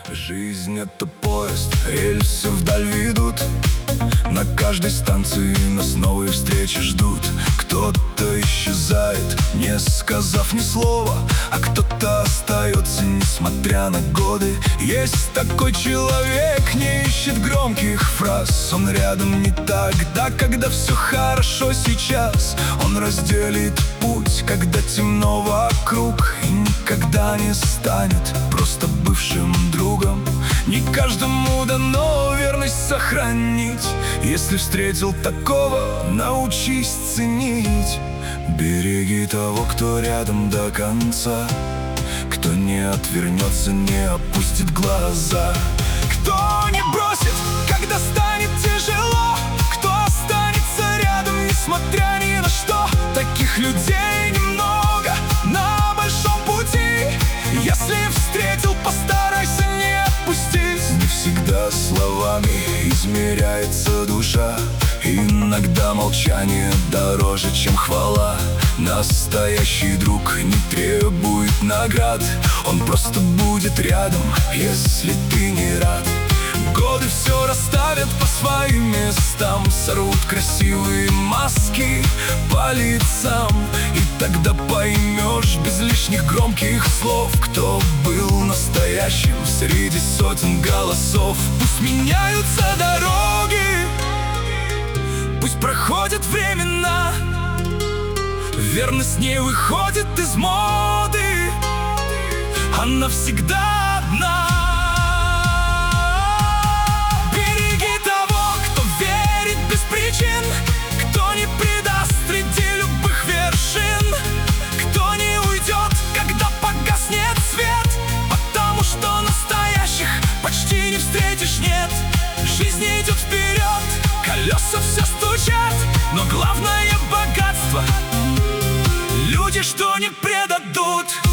Жизнь — это поезд, рельсы вдаль ведут. На каждой станции нас новые встречи ждут. Кто-то исчезает, не сказав ни слова, а кто-то остается, несмотря на годы. Есть такой человек, не ищет громких фраз. Он рядом не тогда, когда все хорошо сейчас. Он разделит путь, когда темно вокруг, и никогда не станет просто бывшим другом. Не каждому дано верность сохранить. Если встретил такого, научись ценить. Береги того, кто рядом до конца, кто не отвернется, не опустит глаза, кто не бросит, когда станет тяжело, кто останется рядом, несмотря ни на что. Таких людей немного на большом пути. Если встретил, постарайся не отпустить. Не всегда словами измеряется душа. Иногда молчание дороже, чем хвала. Настоящий друг не требует наград. Он просто будет рядом, если ты не рад. Годы все расставят по своим местам, сорвут красивые маски по лицам. И тогда поймешь без лишних громких слов, кто был настоящим среди сотен голосов. Пусть меняются дороги, пусть проходят времена, верность не выходит из моды, она всегда одна. Береги того, кто верит без причин, кто не предаст среди любых вершин, кто не уйдет, когда погаснет свет, потому что настоящих почти не встретишь, нет. Жизнь идет вперед, колеса все стучат, но главное богатство — люди, что не предадут.